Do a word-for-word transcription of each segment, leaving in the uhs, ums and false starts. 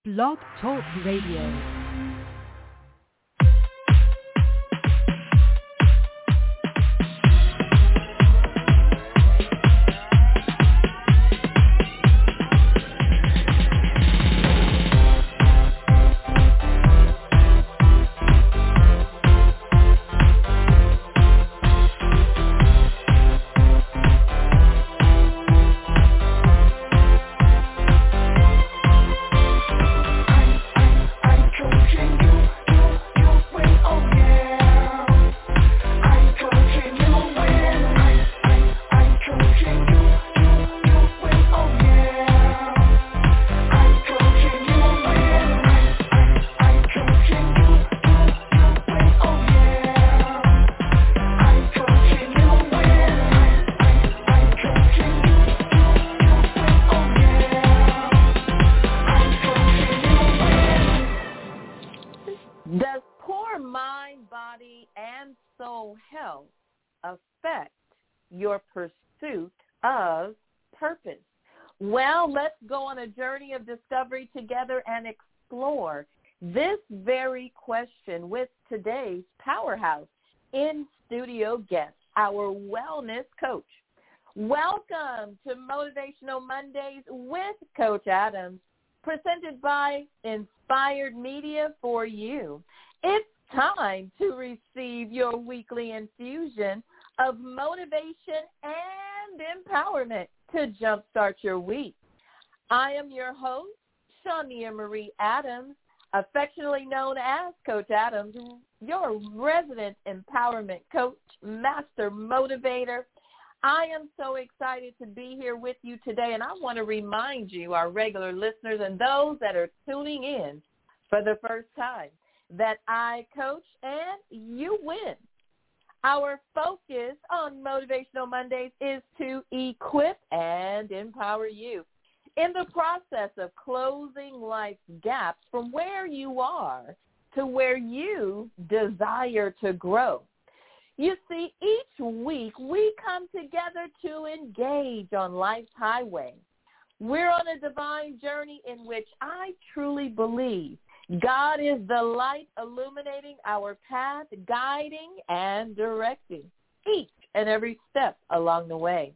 Blog Talk Radio. Does poor mind, body, and soul health affect your pursuit of purpose? Well, let's go on a journey of discovery together and explore this very question with today's powerhouse in-studio guest, our wellness coach. Welcome to Motivational Mondays with Coach Adams, presented by Inspired Media for you. It's time to receive your weekly infusion of motivation and empowerment to jumpstart your week. I am your host, Shania Marie Adams, affectionately known as Coach Adams, your resident empowerment coach, master motivator. I am so excited to be here with you today, and I want to remind you, our regular listeners and those that are tuning in for the first time, that I coach and you win. Our focus on Motivational Mondays is to equip and empower you in the process of closing life's gaps from where you are to where you desire to grow. You see, each week we come together to engage on life's highway. We're on a divine journey in which I truly believe God is the light illuminating our path, guiding and directing each and every step along the way.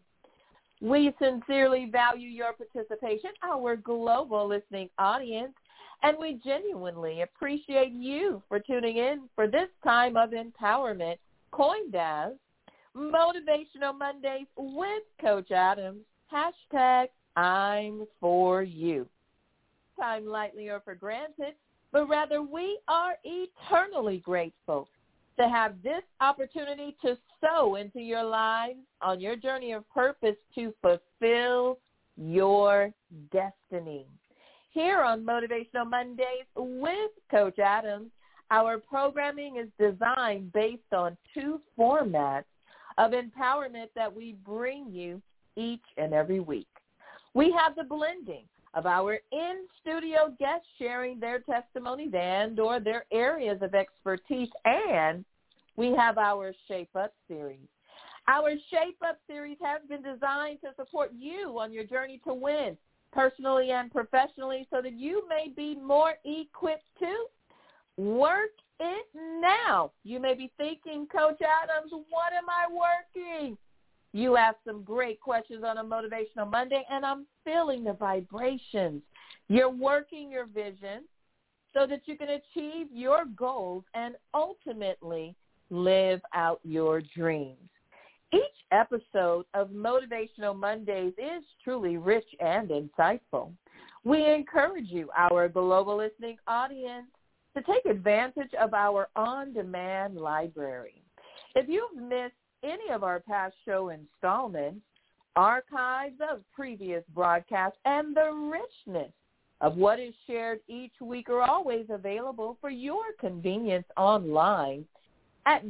We sincerely value your participation, our global listening audience, and we genuinely appreciate you for tuning in for this time of empowerment, coined as Motivational Mondays with Coach Adams, hashtag I'm for you. Time lightly or for granted, but rather we are eternally grateful to have this opportunity to sow into your lives on your journey of purpose to fulfill your destiny. Here on Motivational Mondays with Coach Adams, our programming is designed based on two formats of empowerment that we bring you each and every week. We have the blending of our in-studio guests sharing their testimonies and or their areas of expertise, and we have our Shape Up series. Our Shape Up series has been designed to support you on your journey to win, personally and professionally, so that you may be more equipped to work it now. You may be thinking, Coach Adams, what am I working? You asked some great questions on a Motivational Monday, and I'm feeling the vibrations. You're working your vision so that you can achieve your goals and ultimately live out your dreams. Each episode of Motivational Mondays is truly rich and insightful. We encourage you, our global listening audience, to take advantage of our on-demand library. If you've missed any of our past show installments, archives of previous broadcasts, and the richness of what is shared each week are always available for your convenience online at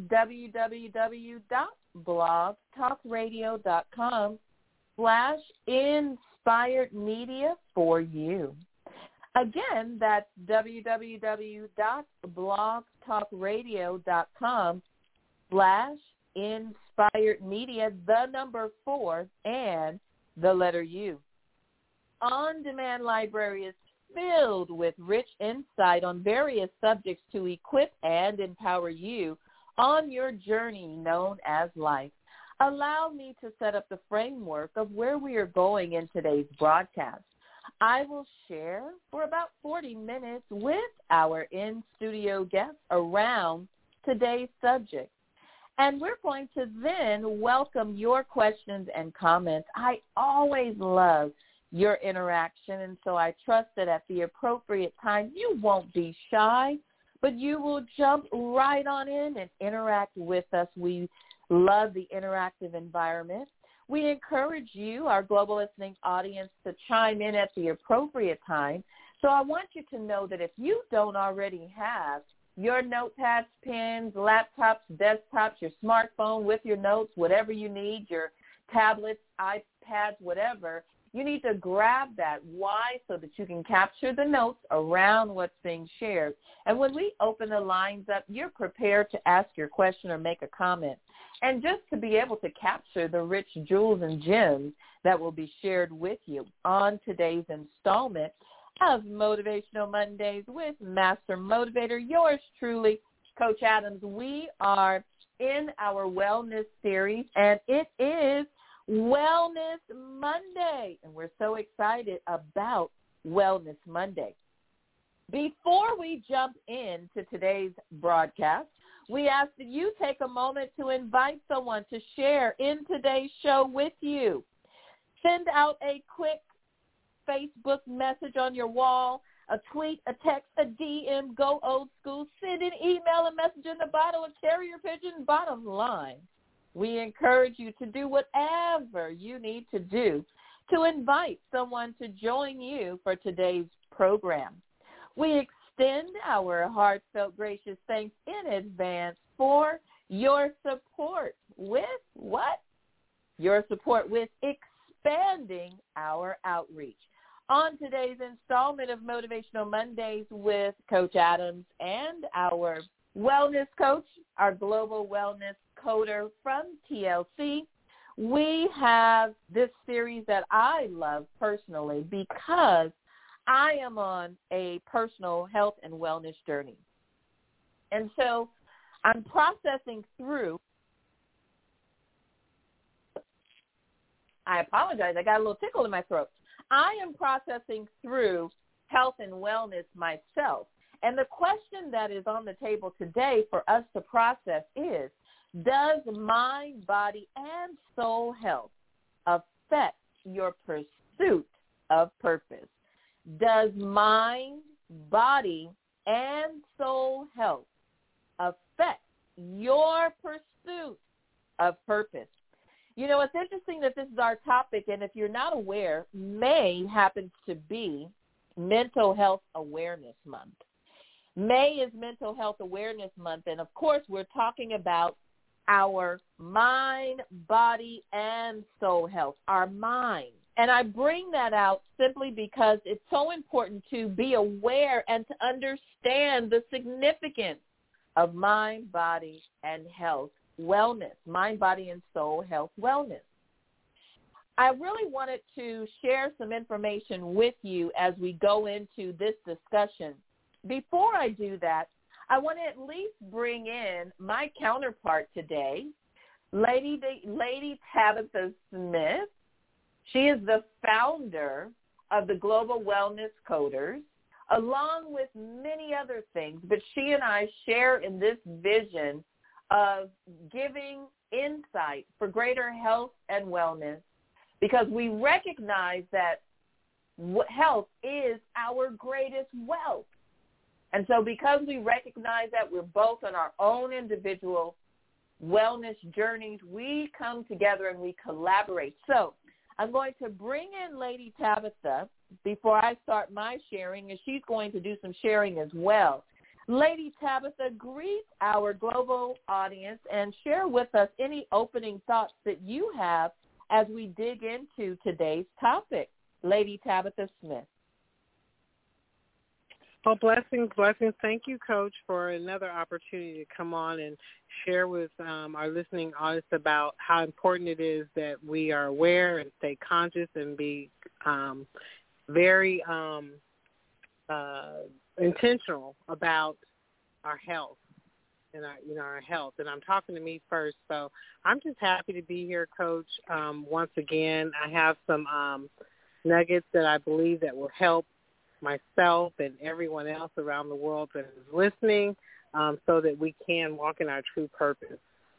www.blogtalkradio.com slash inspired media for you. Again, that's www.blogtalkradio.com slash inspired media, the number four, and the letter U. On-demand library is filled with rich insight on various subjects to equip and empower you on your journey known as life. Allow me to set up the framework of where we are going in today's broadcast. I will share for about forty minutes with our in-studio guests around today's subject. And we're going to then welcome your questions and comments. I always love your interaction, and so I trust that at the appropriate time you won't be shy, but you will jump right on in and interact with us. We love the interactive environment. We encourage you, our global listening audience, to chime in at the appropriate time. So I want you to know that if you don't already have your notepads, pens, laptops, desktops, your smartphone with your notes, whatever you need, your tablets, iPads, whatever, you need to grab that. Why? So that you can capture the notes around what's being shared. And when we open the lines up, you're prepared to ask your question or make a comment. And just to be able to capture the rich jewels and gems that will be shared with you on today's installment of Motivational Mondays with Master Motivator, yours truly, Coach Adams. We are in our wellness series, and it is Wellness Monday, and we're so excited about Wellness Monday. Before we jump into today's broadcast, we ask that you take a moment to invite someone to share in today's show with you. Send out a quick Facebook message on your wall, a tweet, a text, a D M, go old school, send an email, a message in the bottle, a carrier pigeon. Bottom line, we encourage you to do whatever you need to do to invite someone to join you for today's program. We extend our heartfelt gracious thanks in advance for your support with what? Your support with expanding our outreach. On today's installment of Motivational Mondays with Coach Adams and our wellness coach, our global wellness coder from T L C, we have this series that I love personally because I am on a personal health and wellness journey. And so I'm processing through, I apologize, I got a little tickle in my throat. I am processing through health and wellness myself. And the question that is on the table today for us to process is, does mind, body, and soul health affect your pursuit of purpose? Does mind, body, and soul health affect your pursuit of purpose? You know, it's interesting that this is our topic, and if you're not aware, May happens to be Mental Health Awareness Month. May is Mental Health Awareness Month, and of course we're talking about our mind, body, and soul health, our mind. And I bring that out simply because it's so important to be aware and to understand the significance of mind, body, and health wellness, mind, body, and soul health wellness. I really wanted to share some information with you as we go into this discussion. Before I do that, I want to at least bring in my counterpart today, Lady, Lady Tabitha Smith. She is the founder of the Global Wellness Coders, along with many other things, but she and I share in this vision of giving insight for greater health and wellness, because we recognize that health is our greatest wealth. And so because we recognize that we're both on our own individual wellness journeys, we come together and we collaborate. So I'm going to bring in Lady Tabitha before I start my sharing, and she's going to do some sharing as well. Lady Tabitha, greet our global audience and share with us any opening thoughts that you have as we dig into today's topic. Lady Tabitha Smith. Well, blessings, blessings. Thank you, Coach, for another opportunity to come on and share with um, our listening audience about how important it is that we are aware and stay conscious and be um, very um, uh, intentional about our health and our, you know, our health. And I'm talking to me first, so I'm just happy to be here, Coach. Um, once again, I have some um, nuggets that I believe that will help myself and everyone else around the world that is listening, um, so that we can walk in our true purpose.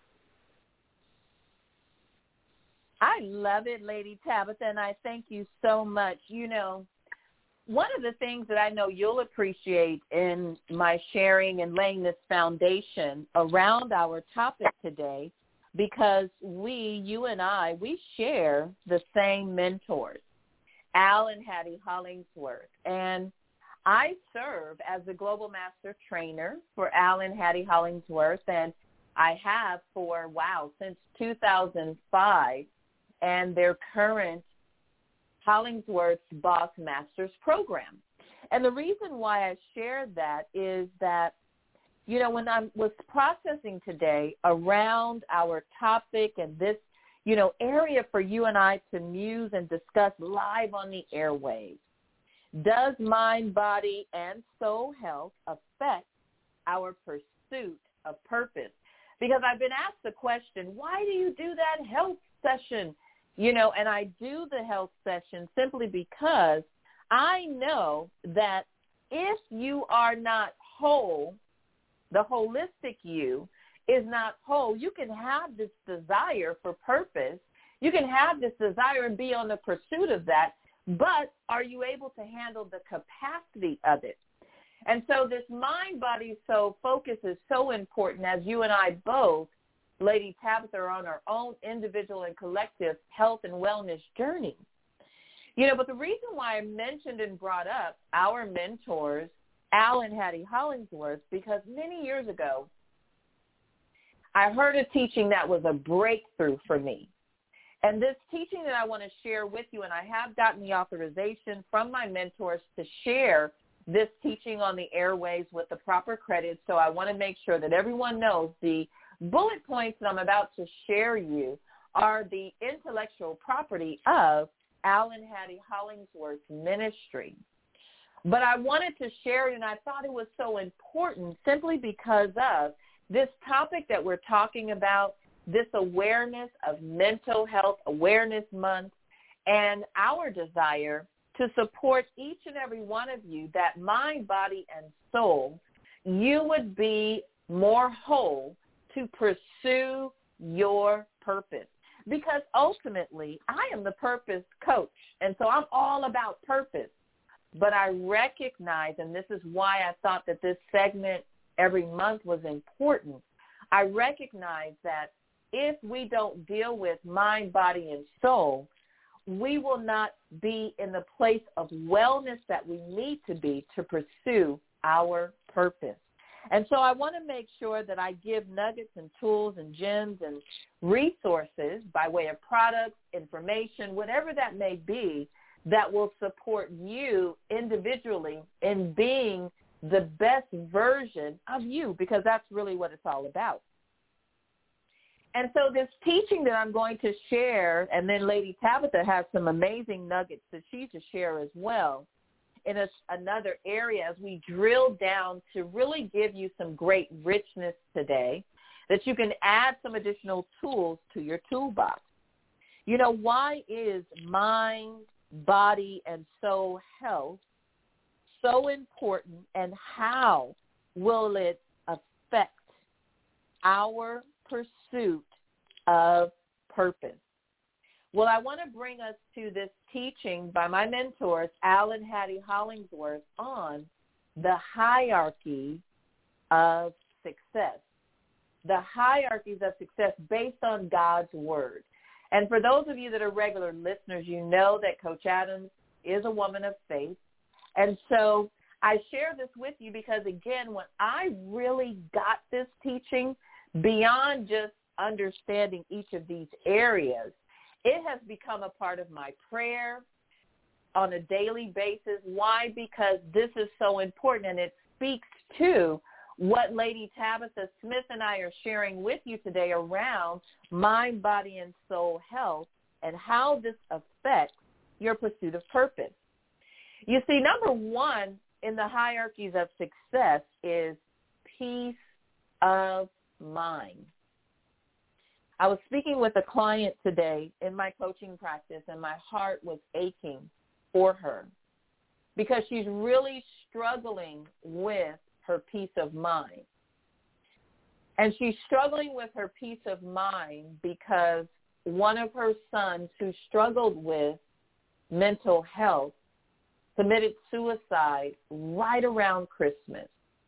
I love it, Lady Tabitha, and I thank you so much. You know, one of the things that I know you'll appreciate in my sharing and laying this foundation around our topic today, because we, you and I, we share the same mentors, Al and Hattie Hollingsworth. And I serve as the Global Master Trainer for Al and Hattie Hollingsworth, and I have for, wow, since two thousand five, and their current Hollingsworth's Boss Masters program. And the reason why I shared that is that, you know, when I was processing today around our topic and this, you know, area for you and I to muse and discuss live on the airwaves, does mind, body, and soul health affect our pursuit of purpose? Because I've been asked the question, why do you do that health session? You know, and I do the health session simply because I know that if you are not whole, the holistic you is not whole, you can have this desire for purpose. You can have this desire and be on the pursuit of that, but are you able to handle the capacity of it? And so this mind, body, soul focus is so important, as you and I both, Lady Tabitha, are on our own individual and collective health and wellness journey. You know, but the reason why I mentioned and brought up our mentors, Al and Hattie Hollingsworth, because many years ago, I heard a teaching that was a breakthrough for me. And this teaching that I want to share with you, and I have gotten the authorization from my mentors to share this teaching on the airways with the proper credits, so I want to make sure that everyone knows the bullet points that I'm about to share you are the intellectual property of Al and Hattie Hollingsworth's ministry. But I wanted to share it, and I thought it was so important simply because of this topic that we're talking about, this awareness of Mental Health Awareness Month, and our desire to support each and every one of you that mind, body, and soul, you would be more whole to pursue your purpose. Because ultimately, I am the purpose coach, and so I'm all about purpose. But I recognize, and this is why I thought that this segment every month was important, I recognize that if we don't deal with mind, body, and soul, we will not be in the place of wellness that we need to be to pursue our purpose. And so I want to make sure that I give nuggets and tools and gems and resources by way of products, information, whatever that may be, that will support you individually in being the best version of you, because that's really what it's all about. And so this teaching that I'm going to share, and then Lady Tabitha has some amazing nuggets that she's to share as well, in a, another area as we drill down to really give you some great richness today that you can add some additional tools to your toolbox. You know, why is mind, body, and soul health so important, and how will it affect our pursuit of purpose? Well, I want to bring us to this teaching by my mentors, Al and Hattie Hollingsworth, on the hierarchy of success, the hierarchies of success based on God's word. And for those of you that are regular listeners, you know that Coach Adams is a woman of faith. And so I share this with you because, again, when I really got this teaching beyond just understanding each of these areas, it has become a part of my prayer on a daily basis. Why? Because this is so important, and it speaks to what Lady Tabitha Smith and I are sharing with you today around mind, body, and soul health and how this affects your pursuit of purpose. You see, number one, in the hierarchies of success is peace of mind. I was speaking with a client today in my coaching practice, and my heart was aching for her because she's really struggling with her peace of mind. And she's struggling with her peace of mind because one of her sons who struggled with mental health committed suicide right around Christmas.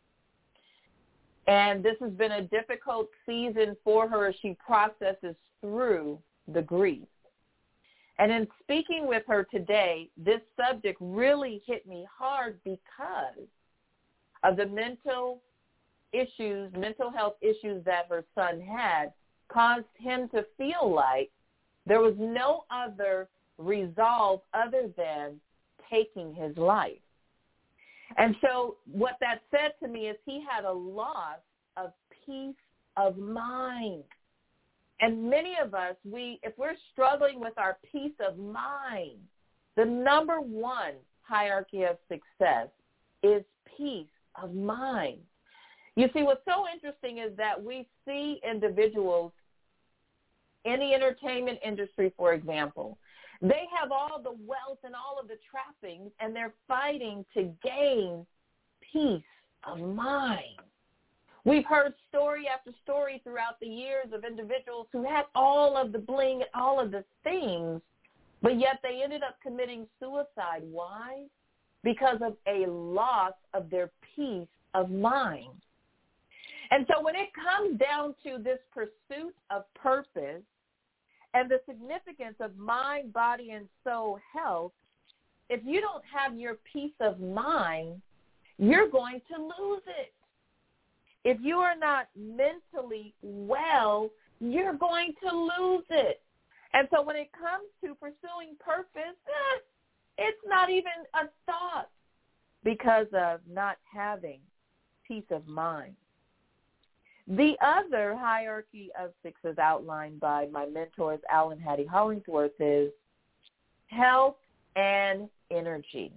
And this has been a difficult season for her as she processes through the grief. And in speaking with her today, this subject really hit me hard because of the mental issues, mental health issues that her son had caused him to feel like there was no other resolve other than taking his life. And so what that said to me is he had a loss of peace of mind. And many of us, we, if we're struggling with our peace of mind, the number one hierarchy of success is peace of mind. You see, what's so interesting is that we see individuals in the entertainment industry, for example. They have all the wealth and all of the trappings, and they're fighting to gain peace of mind. We've heard story after story throughout the years of individuals who had all of the bling and all of the things, but yet they ended up committing suicide. Why? Because of a loss of their peace of mind. And so when it comes down to this pursuit of purpose and the significance of mind, body, and soul health, if you don't have your peace of mind, you're going to lose it. If you are not mentally well, you're going to lose it. And so when it comes to pursuing purpose, eh, it's not even a thought because of not having peace of mind. The other hierarchy of success outlined by my mentors, Alan Hattie Hollingsworth, is health and energy.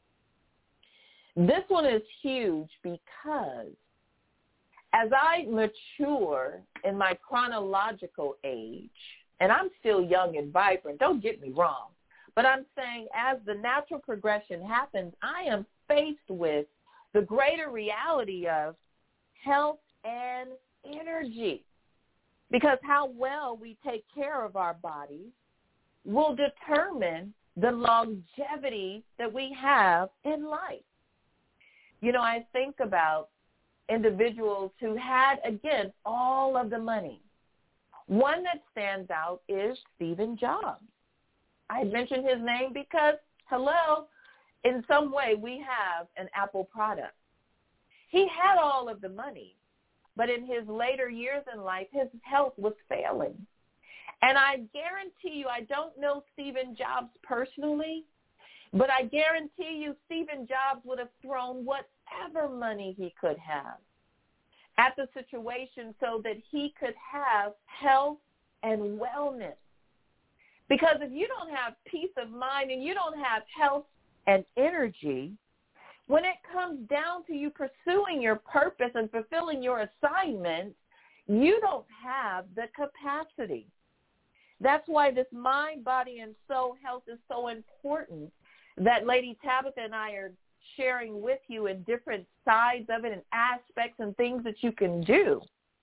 This one is huge because as I mature in my chronological age, and I'm still young and vibrant, don't get me wrong, but I'm saying as the natural progression happens, I am faced with the greater reality of health and energy, because how well we take care of our bodies will determine the longevity that we have in life. You know, I think about individuals who had, again, all of the money. One that stands out is Stephen Jobs. I mentioned his name because, hello, in some way we have an Apple product. He had all of the money, but in his later years in life, his health was failing. And I guarantee you, I don't know Stephen Jobs personally, but I guarantee you Stephen Jobs would have thrown whatever money he could have at the situation so that he could have health and wellness. Because if you don't have peace of mind and you don't have health and energy, when it comes down to you pursuing your purpose and fulfilling your assignment, you don't have the capacity. That's why this mind, body, and soul health is so important that Lady Tabitha and I are sharing with you in different sides of it and aspects and things that you can do.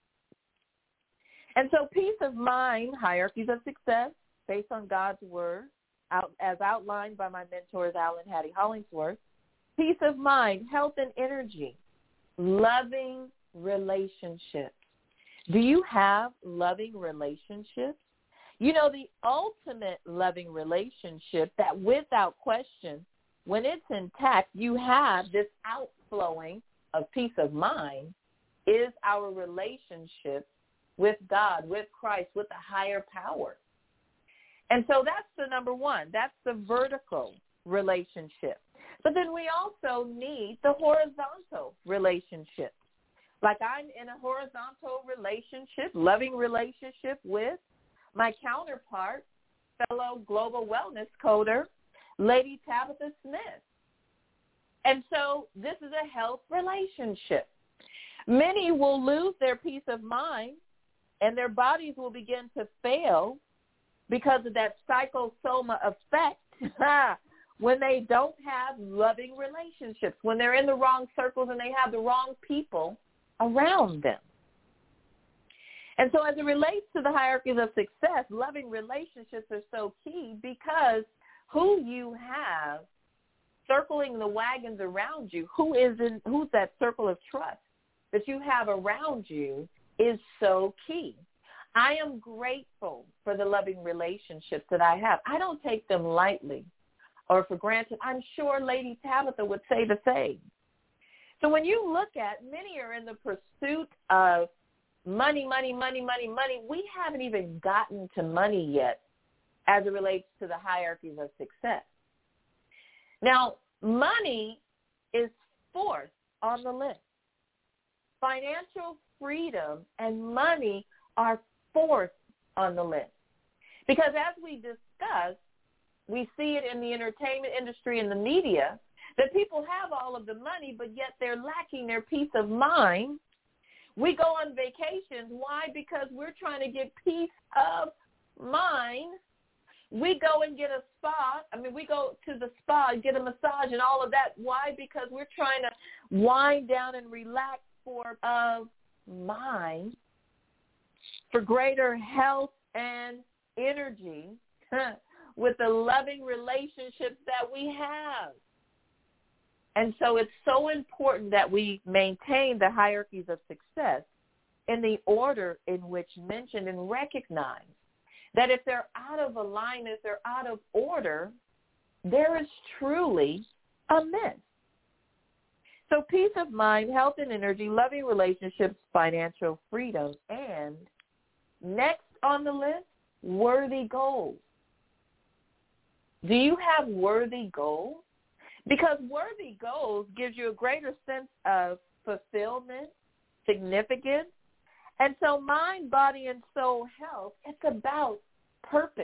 And so peace of mind, hierarchies of success based on God's word, out, as outlined by my mentors, Alan Hattie Hollingsworth. Peace of mind, health and energy, loving relationships. Do you have loving relationships? You know, the ultimate loving relationship that without question, when it's intact, you have this outflowing of peace of mind is our relationship with God, with Christ, with a higher power. And so that's the number one. That's the vertical relationship. But then we also need the horizontal relationship. Like I'm in a horizontal relationship, loving relationship with my counterpart, fellow global wellness coder, Lady Tabitha Smith. And so this is a health relationship. Many will lose their peace of mind, and their bodies will begin to fail because of that psychosoma effect when they don't have loving relationships, when they're in the wrong circles and they have the wrong people around them. And so as it relates to the hierarchies of success, loving relationships are so key because who you have circling the wagons around you, who is in, who's that circle of trust that you have around you is so key. I am grateful for the loving relationships that I have. I don't take them lightly or for granted. I'm sure Lady Tabitha would say the same. So when you look at, many are in the pursuit of money, money, money, money, money. We haven't even gotten to money yet as it relates to the hierarchies of success. Now, money is fourth on the list. Financial freedom and money are fourth on the list. Because as we discussed, we see it in the entertainment industry and the media, that people have all of the money, but yet they're lacking their peace of mind. We go on vacations. Why? Because we're trying to get peace of mind. We go and get a spa. I mean, we go to the spa and get a massage and all of that. Why? Because we're trying to wind down and relax for of mind, for greater health and energy with the loving relationships that we have. And so it's so important that we maintain the hierarchies of success in the order in which mentioned, and recognize that if they're out of alignment, if they're out of order, there is truly a miss. So peace of mind, health and energy, loving relationships, financial freedom, and next on the list, worthy goals. Do you have worthy goals? Because worthy goals gives you a greater sense of fulfillment, significance. And so mind, body, and soul health, it's about purpose.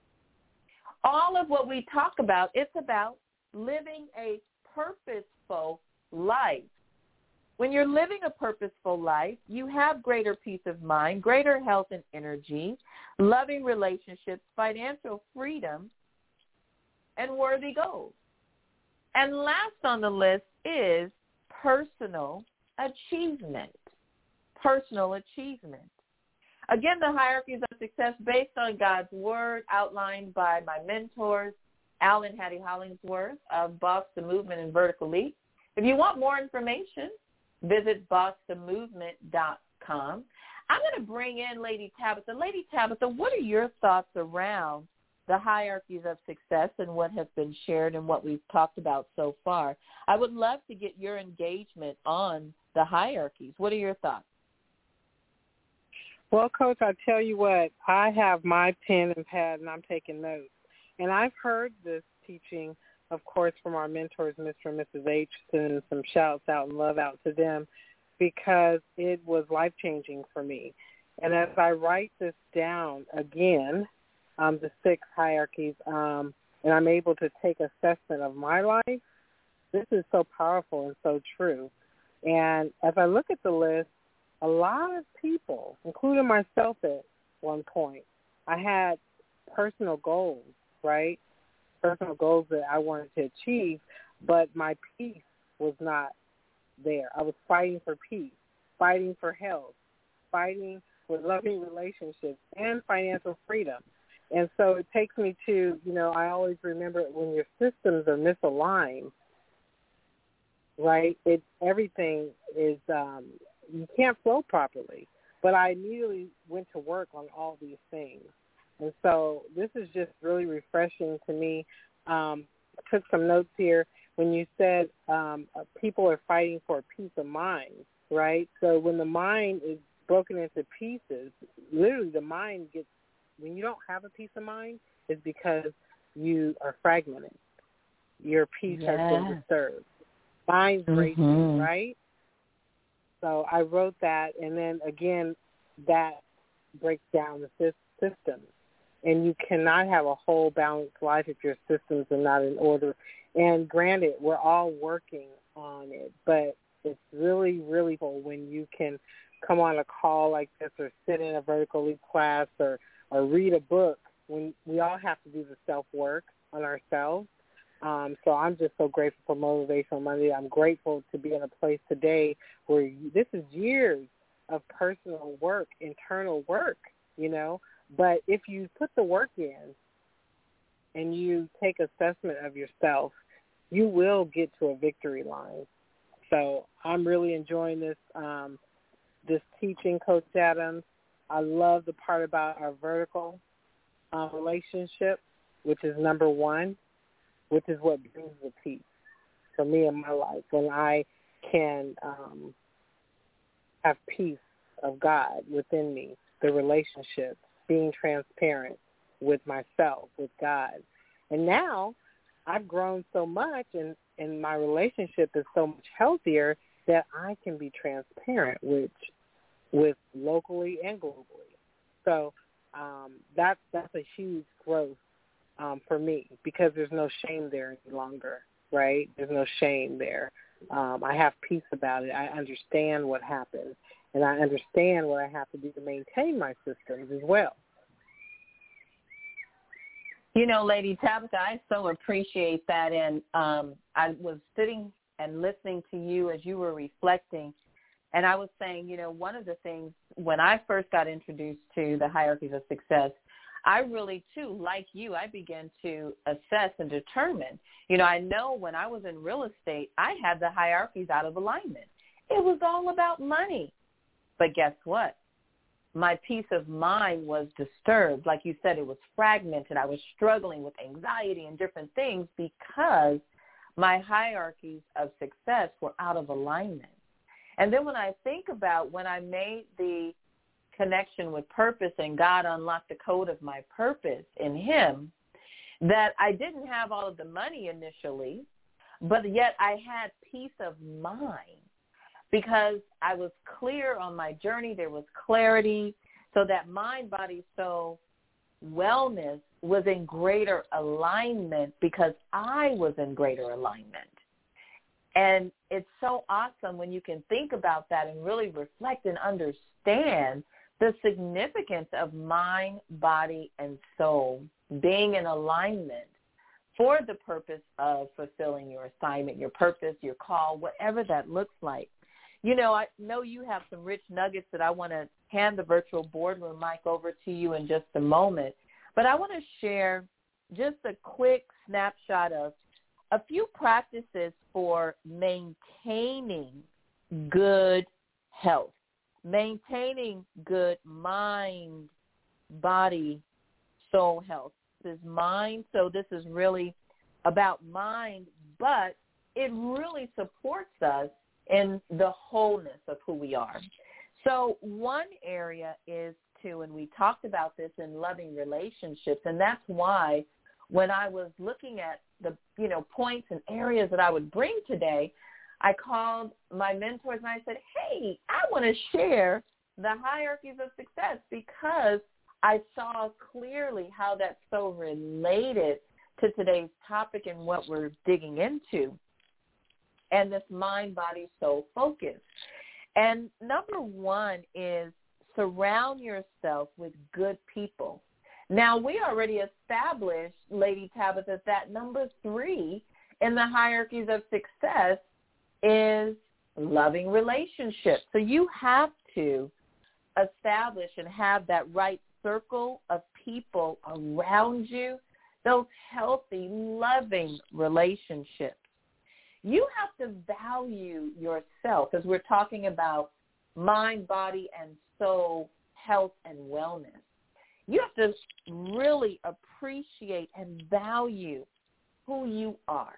All of what we talk about, it's about living a purposeful life. When you're living a purposeful life, you have greater peace of mind, greater health and energy, loving relationships, financial freedom, and worthy goals. And last on the list is personal achievement. Personal achievement. Again, the hierarchies of success based on God's word outlined by my mentors, Al and Hattie Hollingsworth of Boss the Movement and Vertical Leap. If you want more information, visit boss the movement dot com. I'm going to bring in Lady Tabitha. Lady Tabitha, what are your thoughts around the hierarchies of success and what has been shared and what we've talked about so far? I would love to get your engagement on the hierarchies. What are your thoughts? Well, Coach, I tell you what, I have my pen and pad, and I'm taking notes. And I've heard this teaching, of course, from our mentors, Mister and Missus H, and some shouts out and love out to them, because it was life-changing for me. And as I write this down again, um, the six hierarchies, um, and I'm able to take assessment of my life, this is so powerful and so true. And as I look at the list, a lot of people, including myself at one point, I had personal goals, right? Personal goals that I wanted to achieve, but my peace was not there. I was fighting for peace, fighting for health, fighting for loving relationships and financial freedom. And so it takes me to, you know, I always remember when your systems are misaligned, right, it everything is, um, you can't flow properly. But I immediately went to work on all these things. And so this is just really refreshing to me. Um, I took some notes here when you said um, people are fighting for peace of mind, right? So when the mind is broken into pieces, literally the mind gets, when you don't have a peace of mind, it's because you are fragmented. Your peace yeah. has been disturbed. Mind's mm-hmm. racing, right? So I wrote that, and then, again, that breaks down the systems. And you cannot have a whole balanced life if your systems are not in order. And granted, we're all working on it, but it's really, really cool when you can come on a call like this or sit in a vertical leap class or, or read a book when we all have to do the self-work on ourselves. Um, so I'm just so grateful for Motivational Monday. I'm grateful to be in a place today where you, this is years of personal work, internal work, you know. But if you put the work in and you take assessment of yourself, you will get to a victory line. So I'm really enjoying this um, this teaching, Coach Adams. I love the part about our vertical uh, relationship, which is number one, which is what brings the peace for me in my life. When I can um, have peace of God within me, the relationship, being transparent with myself, with God. And now I've grown so much and, and my relationship is so much healthier that I can be transparent with, with locally and globally. So um, that's, that's a huge growth um, for me because there's no shame there any longer, right? There's no shame there. Um, I have peace about it. I understand what happened, and I understand what I have to do to maintain my systems as well. You know, Lady Tabitha, I so appreciate that. And um, I was sitting and listening to you as you were reflecting, and I was saying, you know, one of the things when I first got introduced to the hierarchies of success, I really, too, like you, I began to assess and determine. You know, I know when I was in real estate, I had the hierarchies out of alignment. It was all about money. But guess what? My peace of mind was disturbed. Like you said, it was fragmented. I was struggling with anxiety and different things because my hierarchies of success were out of alignment. And then when I think about when I made the connection with purpose and God unlocked the code of my purpose in him, that I didn't have all of the money initially, but yet I had peace of mind. Because I was clear on my journey, there was clarity, so that mind, body, soul, wellness was in greater alignment because I was in greater alignment. And it's so awesome when you can think about that and really reflect and understand the significance of mind, body, and soul being in alignment for the purpose of fulfilling your assignment, your purpose, your call, whatever that looks like. You know, I know you have some rich nuggets that I want to hand the virtual boardroom mic over to you in just a moment. But I want to share just a quick snapshot of a few practices for maintaining good health, maintaining good mind, body, soul health. This is mind, so this is really about mind, but it really supports us in the wholeness of who we are. So one area is to, and we talked about this in loving relationships, and that's why when I was looking at the, you know, points and areas that I would bring today, I called my mentors and I said, hey, I want to share the hierarchies of success because I saw clearly how that's so related to today's topic and what we're digging into. And this mind, body, soul focus. And number one is surround yourself with good people. Now, we already established, Lady Tabitha, that number three in the hierarchies of success is loving relationships. So you have to establish and have that right circle of people around you, those healthy, loving relationships. You have to value yourself as we're talking about mind, body, and soul health and wellness. You have to really appreciate and value who you are,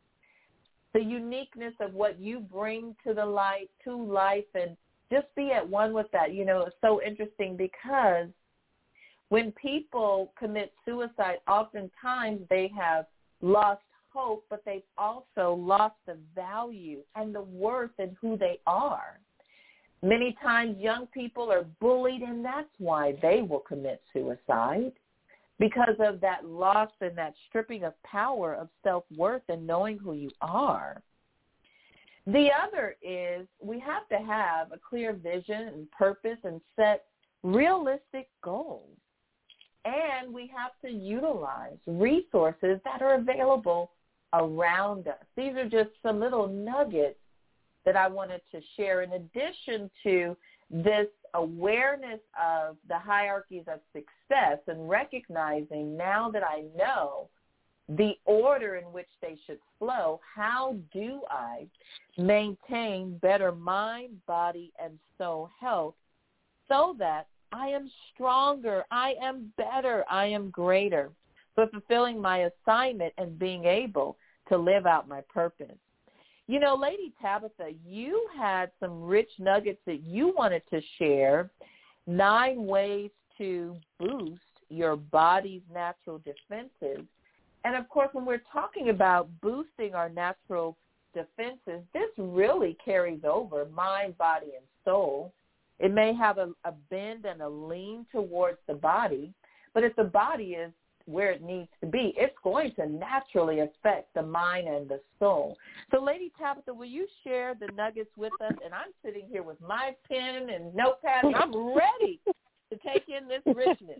the uniqueness of what you bring to the light, to life, and just be at one with that. You know, it's so interesting because when people commit suicide, oftentimes they have lost hope, but they've also lost the value and the worth in who they are. Many times young people are bullied, and that's why they will commit suicide. because of that loss and that stripping of power of self-worth and knowing who you are. The other is we have to have a clear vision and purpose and set realistic goals. And we have to utilize resources that are available around us. These are just some little nuggets that I wanted to share in addition to this awareness of the hierarchies of success and recognizing now that I know the order in which they should flow, how do I maintain better mind, body, and soul health so that I am stronger, I am better, I am greater for fulfilling my assignment and being able to live out my purpose. You know, Lady Tabitha, you had some rich nuggets that you wanted to share, nine ways to boost your body's natural defenses. And, of course, when we're talking about boosting our natural defenses, this really carries over mind, body, and soul. It may have a, a bend and a lean towards the body, but if the body is where it needs to be, it's going to naturally affect the mind and the soul. So, Lady Tabitha, will you share the nuggets with us? And I'm sitting here with my pen and notepad, and I'm ready to take in this richness.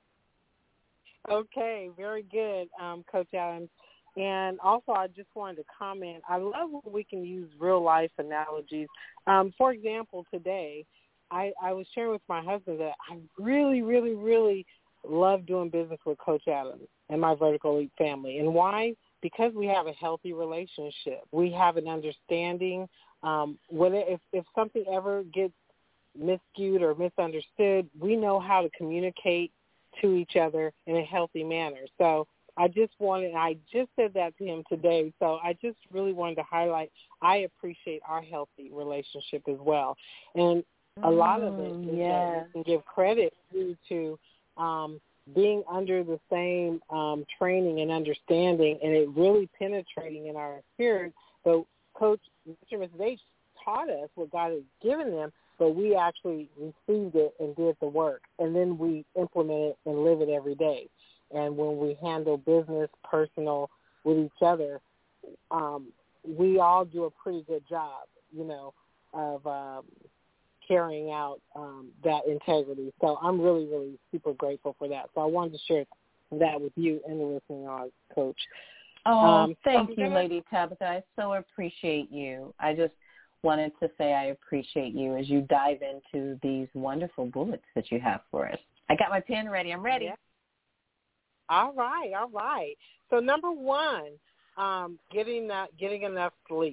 Okay, very good, um, Coach Adams. And also, I just wanted to comment, I love when we can use real-life analogies. Um, for example, today, I, I was sharing with my husband that I really, really, really love doing business with Coach Adams and my Vertical Elite family. And why? Because we have a healthy relationship. We have an understanding. Um, whether if, if something ever gets miscued or misunderstood, we know how to communicate to each other in a healthy manner. So I just wanted, I just said that to him today. So I just really wanted to highlight, I appreciate our healthy relationship as well. And a lot of it is yeah. that we can give credit due to um, being under the same um, training and understanding, and it really penetrating in our spirit. So Coach Mister and Missus H taught us what God has given them, but we actually received it and did the work, and then we implement it and live it every day. And when we handle business, personal with each other, um, we all do a pretty good job, you know, of um, carrying out um, that integrity. So I'm really, really super grateful for that. So I wanted to share that with you and the listening audience, Coach. Oh, um, thank so you, gonna... Lady Tabitha. I so appreciate you. I just wanted to say I appreciate you as you dive into these wonderful bullets that you have for us. I got my pen ready. I'm ready. Yeah. All right, all right. So number one, um, getting that, getting enough sleep.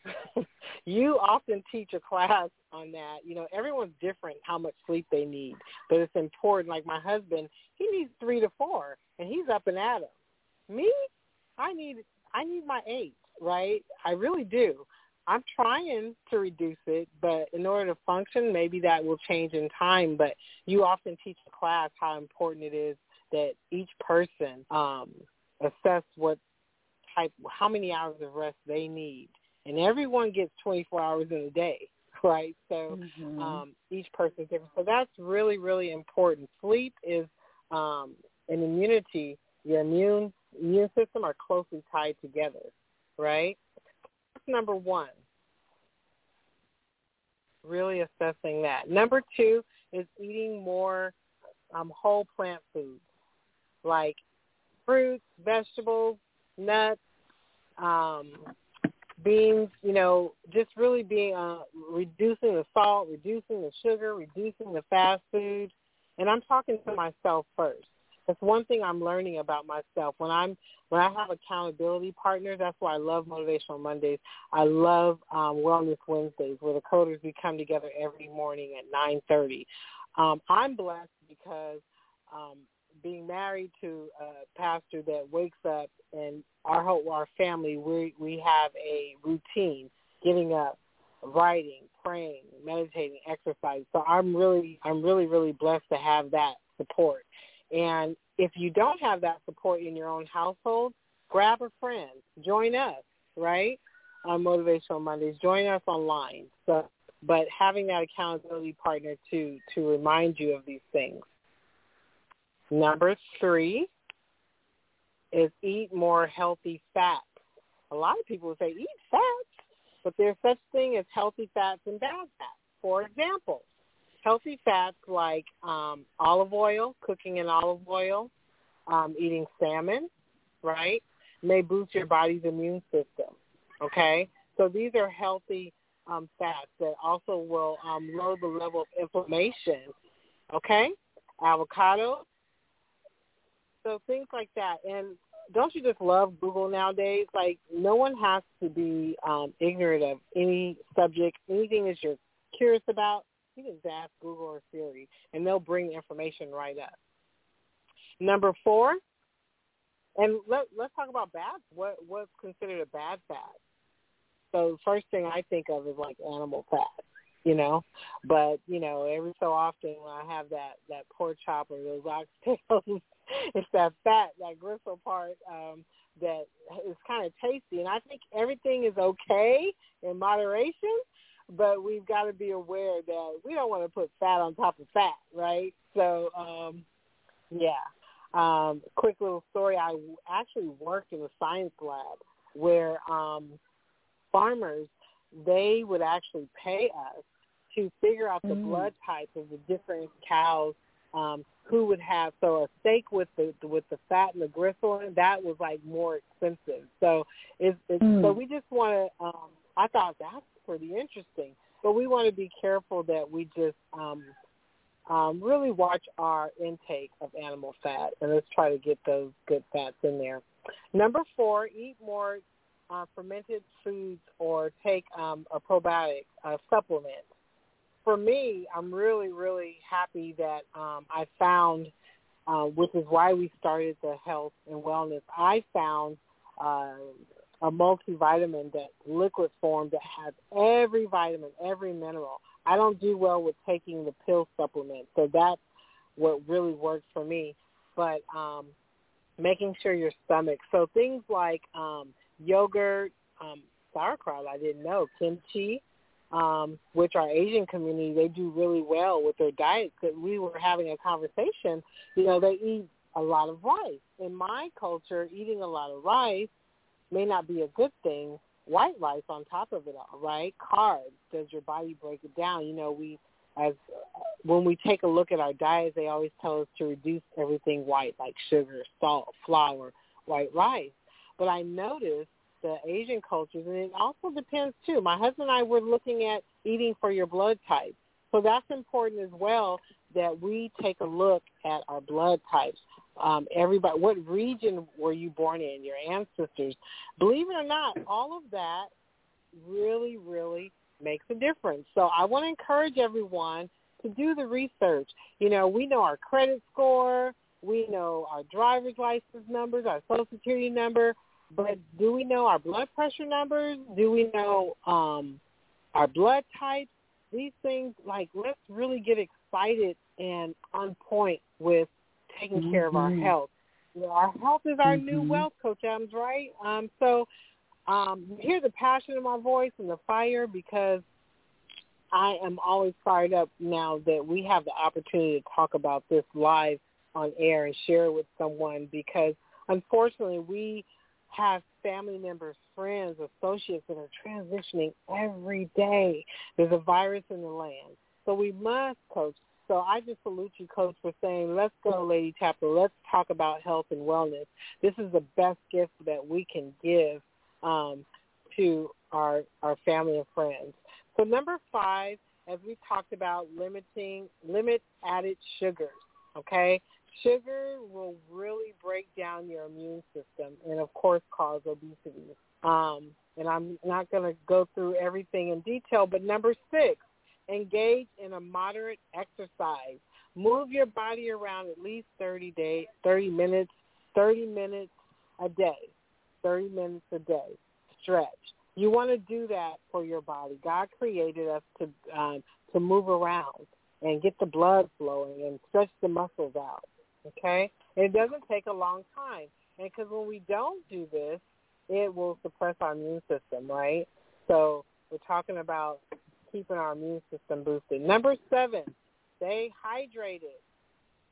You often teach a class on that. You know, everyone's different how much sleep they need, but it's important. Like my husband, he needs three to four, and he's up and at 'em. Me, I need I need my eight, right? I really do. I'm trying to reduce it, but in order to function, maybe that will change in time. But you often teach a class how important it is that each person um, assess what type, how many hours of rest they need. And everyone gets twenty-four hours in a day, right? So mm-hmm. um, each person is different. So that's really, really important. Sleep is um, an immunity. Your immune immune system are closely tied together, right? That's number one. Really assessing that. Number two is eating more um, whole plant foods like fruits, vegetables, nuts, um, beans, you know, just really being, uh, reducing the salt, reducing the sugar, reducing the fast food. And I'm talking to myself first. That's one thing I'm learning about myself. When I'm when I have accountability partners, that's why I love Motivational Mondays. I love um, Wellness Wednesdays, where the coders, we come together every morning at nine thirty. Um, I'm blessed because um, being married to a pastor that wakes up, and our whole our family, we we have a routine: getting up, writing, praying, meditating, exercising. So I'm really I'm really really blessed to have that support. And if you don't have that support in your own household, grab a friend, join us, right, on Motivational Mondays. Join us online. So, but having that accountability partner to to remind you of these things. Number three is eat more healthy fats. A lot of people would say eat fats, but there's such thing as healthy fats and bad fats. For example, healthy fats like um, olive oil, cooking in olive oil, um, eating salmon, right, may boost your body's immune system, okay? So these are healthy um, fats that also will um, lower the level of inflammation, okay? Avocado, so things like that. And don't you just love Google nowadays? Like, no one has to be um, ignorant of any subject, anything that you're curious about. You can just ask Google or Siri, and they'll bring information right up. Number four, and let, let's talk about bad. What what's considered a bad fat? So the first thing I think of is like animal fat, you know. But you know, every so often when I have that that pork chop or those oxtails, it's that fat, that gristle part um, that is kind of tasty. And I think everything is okay in moderation, but we've got to be aware that we don't want to put fat on top of fat, right? So, um, yeah. Um, quick little story. I actually worked in a science lab where um, farmers, they would actually pay us to figure out the mm. blood types of the different cows um, who would have. So a steak with the with the fat and the gristle in it, that was like more expensive. So it's, it's mm. so we just want to. Um, I thought that's pretty interesting, but we want to be careful that we just. Um, Um, really watch our intake of animal fat, and let's try to get those good fats in there. Number four, eat more uh, fermented foods or take um, a probiotic uh, supplement. For me, I'm really, really happy that um, I found, uh, which is why we started the health and wellness, I found uh, a multivitamin that liquid form that has every vitamin, every mineral. I don't do well with taking the pill supplement, so that's what really works for me. But um, making sure your stomach, so things like um, yogurt, um, sauerkraut, I didn't know, kimchi, um, which our Asian community, they do really well with their diet. Because we were having a conversation, you know, they eat a lot of rice. In my culture, eating a lot of rice may not be a good thing. White rice on top of it all, right? Carbs. Does your body break it down? You know, we, as when we take a look at our diets, they always tell us to reduce everything white, like sugar, salt, flour, white rice. But I noticed the Asian cultures, and it also depends too. My husband and I were looking at eating for your blood type. So that's important as well, that we take a look at our blood types. Um, everybody, what region were you born in, your ancestors? Believe it or not, all of that really, really makes a difference. So I want to encourage everyone to do the research. You know, we know our credit score, we know our driver's license numbers, our social security number, but do we know our blood pressure numbers? Do we know um, our blood types? These things, like, let's really get excited and on point with taking mm-hmm. care of our health. You know, our health is our mm-hmm. new wealth, Coach Adams, right? Um, so um, you hear the passion in my voice and the fire, because I am always fired up now that we have the opportunity to talk about this live on air and share it with someone, because unfortunately we have family members, friends, associates that are transitioning every day. There's a virus in the land. So we must, Coach. So I just salute you, Coach, for saying, let's go, Lady Tapper. Let's talk about health and wellness. This is the best gift that we can give um, to our our family and friends. So number five, as we talked about, limiting, limit added sugars, okay? Sugar will really break down your immune system and, of course, cause obesity. Um, and I'm not going to go through everything in detail, but number six, engage in a moderate exercise. Move your body around at least thirty days, thirty minutes, thirty minutes a day, thirty minutes a day. Stretch. You want to do that for your body. God created us to um, to move around and get the blood flowing and stretch the muscles out, okay? And it doesn't take a long time. And because when we don't do this, it will suppress our immune system, right? So we're talking about keeping our immune system boosted. Number seven, stay hydrated.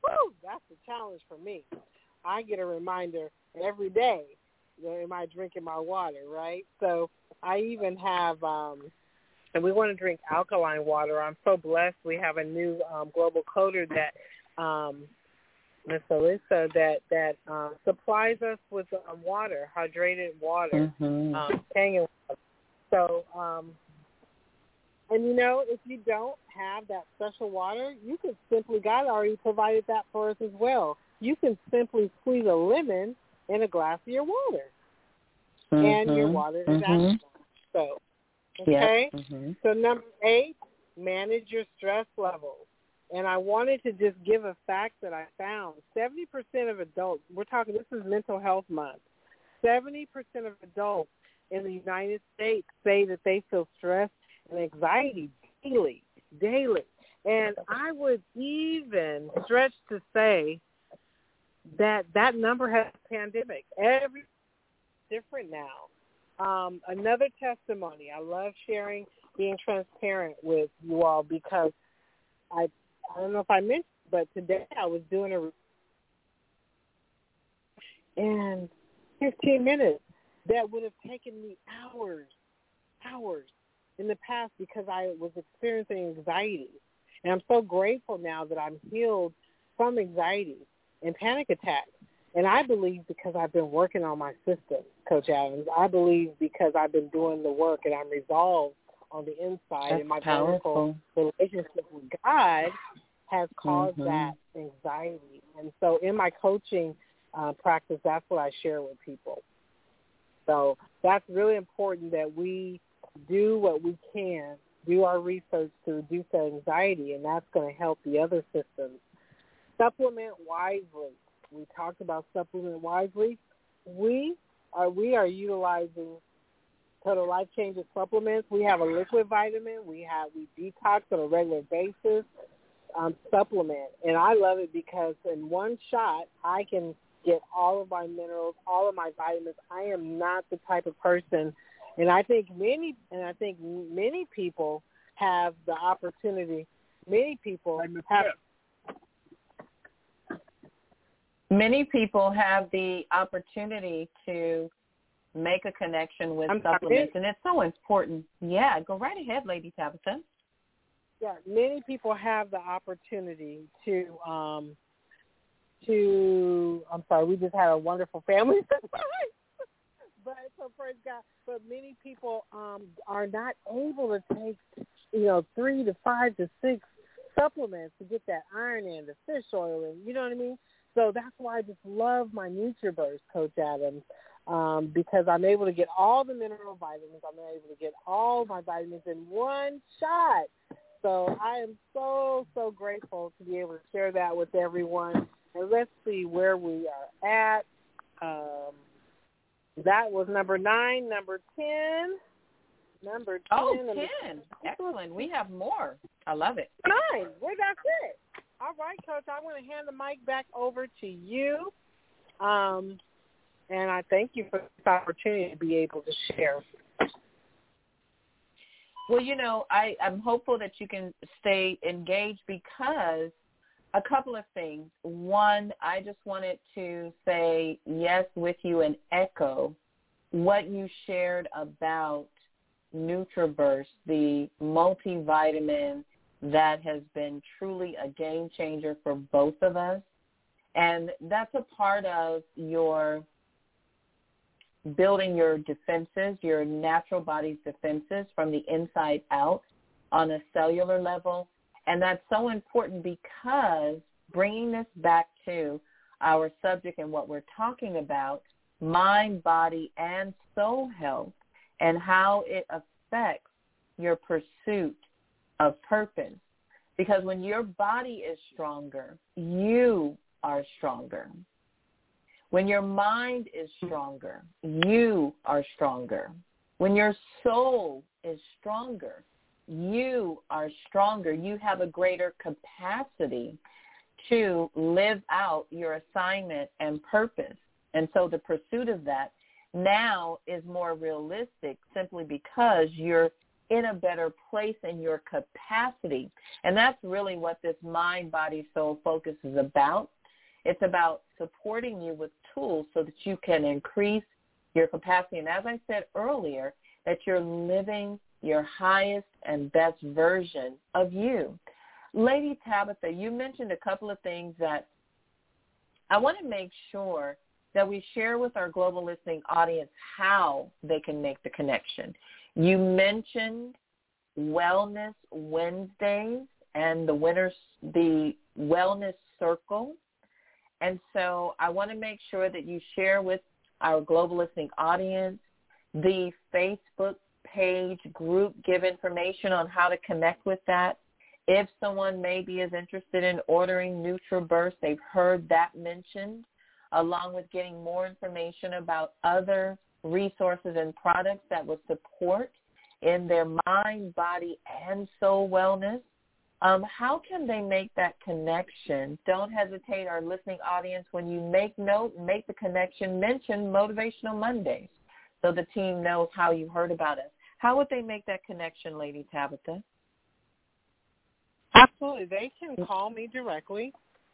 whew, that's a challenge for me. I get a reminder every day, you know, am I drinking my water, right? So I even have, um, and we want to drink alkaline water. I'm so blessed. We have a new um, global coder that, um, Miss Alyssa, that, that um, supplies us with um, water, hydrated water, mm-hmm. um, Kangen water. So, um, and, you know, if you don't have that special water, you can simply, God already provided that for us as well. You can simply squeeze a lemon in a glass of your water, mm-hmm. and your water is mm-hmm. alkaline. So, okay? Yep. Mm-hmm. So number eight, manage your stress levels. And I wanted to just give a fact that I found. seventy percent of adults, we're talking, this is Mental Health Month, seventy percent of adults in the United States say that they feel stress and anxiety daily, daily. And I would even stretch to say that that number has a pandemic. Every different now. Um, another testimony. I love sharing, being transparent with you all because I I don't know if I mentioned, but today I was doing a and fifteen minutes that would have taken me hours, hours in the past because I was experiencing anxiety. And I'm so grateful now that I'm healed from anxiety and panic attacks. And I believe because I've been working on my system, Coach Adams. I believe because I've been doing the work and I'm resolved on the inside. That's and my powerful. vertical relationship with God has caused mm-hmm. that anxiety. And so in my coaching uh, practice, that's what I share with people. So that's really important that we do what we can, do our research to reduce that anxiety, and that's going to help the other systems. Supplement wisely. We talked about supplement wisely. We are we are utilizing Total Life Changes supplements. We have a liquid vitamin. We have we detox on a regular basis. Um, supplement, and I love it because in one shot I can get all of my minerals, all of my vitamins. I am not the type of person, and I think many, and I think many people have the opportunity. Many people have. Many people have the opportunity to make a connection with I'm supplements, sorry. and it's so important. Yeah, go right ahead, Lady Tabitha. Yeah, many people have the opportunity to, um, to, I'm sorry, we just had a wonderful family. But so praise God. But many people um, are not able to take, you know, three to five to six supplements to get that iron in, the fish oil in, you know what I mean? So that's why I just love my NutriBurst, Coach Adams, um, because I'm able to get all the mineral vitamins. I'm able to get all my vitamins in one shot. So I am so, so grateful to be able to share that with everyone. And let's see where we are at. Um, that was number nine. Number ten. Number ten. Oh, number ten. Excellent. We have more. I love it. Nine. Well, that's it. All right, Coach, I'm going to hand the mic back over to you. Um, and I thank you for this opportunity to be able to share. Well, you know, I, I'm hopeful that you can stay engaged because a couple of things. One, I just wanted to say yes with you and echo what you shared about NutriBurst, the multivitamin that has been truly a game changer for both of us. And that's a part of your building your defenses, your natural body's defenses from the inside out on a cellular level. And that's so important because bringing this back to our subject and what we're talking about, mind, body, and soul health, and how it affects your pursuit of purpose. Because when your body is stronger, you are stronger. When your mind is stronger, you are stronger. When your soul is stronger, you are stronger. You have a greater capacity to live out your assignment and purpose. And so the pursuit of that now is more realistic simply because you're in a better place in your capacity. And that's really what this mind, body, soul focus is about. It's about supporting you with tools so that you can increase your capacity. And as I said earlier, that you're living your highest and best version of you. Lady Tabitha, you mentioned a couple of things that I want to make sure that we share with our global listening audience how they can make the connection. You mentioned Wellness Wednesdays and the winners, the Wellness Circle. And so I want to make sure that you share with our global listening audience the Facebook page group, give information on how to connect with that. If someone maybe is interested in ordering NutriBurst, they've heard that mentioned, along with getting more information about other resources and products that will support in their mind, body, and soul wellness. Um, how can they make that connection? Don't hesitate, our listening audience, when you make note, make the connection, mention Motivational Mondays so the team knows how you heard about us. How would they make that connection, Lady Tabitha? Absolutely. They can call me directly,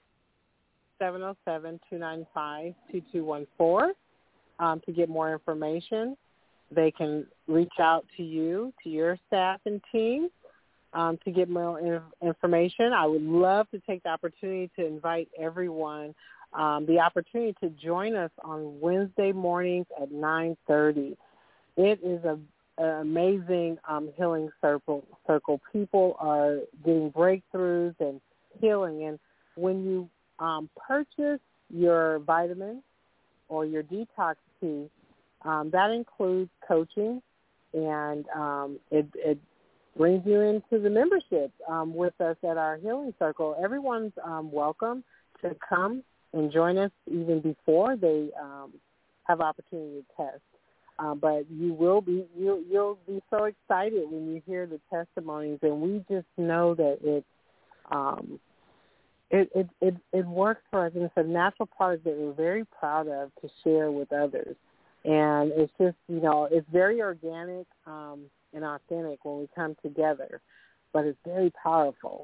seven oh seven, two nine five, two two one four, um, to get more information. They can reach out to you, to your staff and team, um, to get more in- information. I would love to take the opportunity to invite everyone um, the opportunity to join us on Wednesday mornings at nine thirty. It is a An amazing um, healing circle. Circle. People are getting breakthroughs and healing. And when you um, purchase your vitamin or your detox tea, um, that includes coaching, and um, it, it brings you into the membership um, with us at our healing circle. Everyone's um, welcome to come and join us even before they um, have opportunity to test. Uh, but you will be you you'll be so excited when you hear the testimonies, and we just know that it um, it, it it it works for us, and it's a natural product that we're very proud of to share with others. And it's just, you know, it's very organic um, and authentic when we come together, but it's very powerful.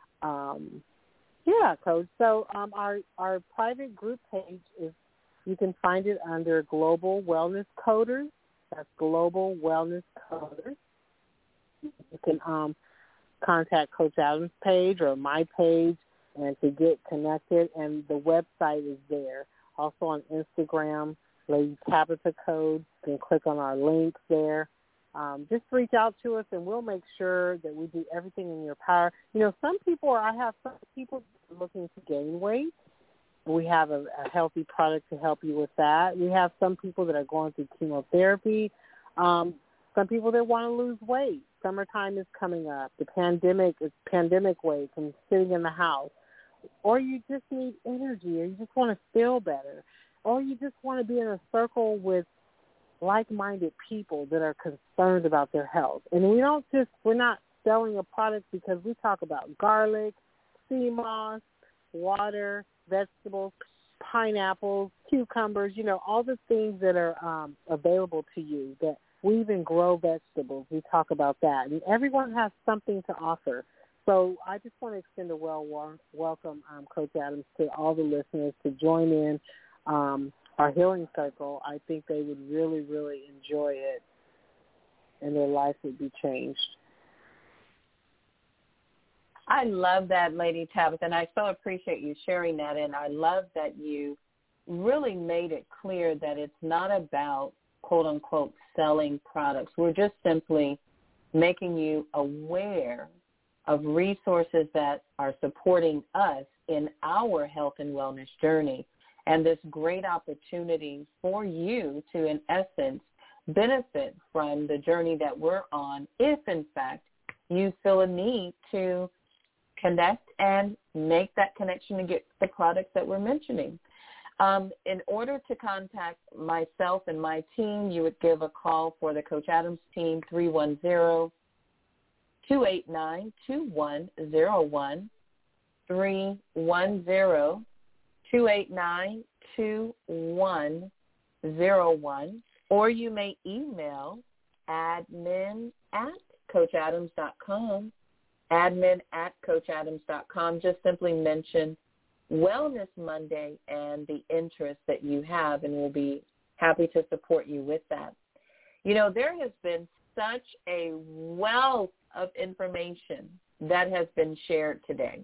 Um, yeah, Coach. So um, our our private group page is. You can find it under Global Wellness Coders. That's Global Wellness Coders. You can um, contact Coach Adams' page or my page and to get connected, and the website is there. Also on Instagram, Lady Tabitha Codes. You can click on our links there. Um, just reach out to us, and we'll make sure that we do everything in your power. You know, some people, are, I have some people looking to gain weight. We have a, a healthy product to help you with that. We have some people that are going through chemotherapy, um, some people that want to lose weight. Summertime is coming up. The pandemic is pandemic weight and sitting in the house. Or you just need energy, or you just want to feel better, or you just want to be in a circle with like-minded people that are concerned about their health. And we don't just, we're not selling a product because we talk about garlic, sea moss, water, vegetables, pineapples, cucumbers, you know, all the things that are um, available to you. That we even grow vegetables. We talk about that. And everyone has something to offer. So I just want to extend a well welcome, um, Coach Adams, to all the listeners to join in um, our healing circle. I think they would really, really enjoy it, and their life would be changed. I love that, Lady Tabitha, and I so appreciate you sharing that. And I love that you really made it clear that it's not about, quote, unquote, selling products. We're just simply making you aware of resources that are supporting us in our health and wellness journey, and this great opportunity for you to, in essence, benefit from the journey that we're on if, in fact, you feel a need to connect and make that connection to get the products that we're mentioning. Um, in order to contact myself and my team, you would give a call for the Coach Adams team, three one zero, two eight nine, two one zero one, three one zero, two eight nine, two one zero one, or you may email admin at coach adams dot com, admin at coach adams dot com. Just simply mention Wellness Monday and the interest that you have, and we'll be happy to support you with that. You know, there has been such a wealth of information that has been shared today.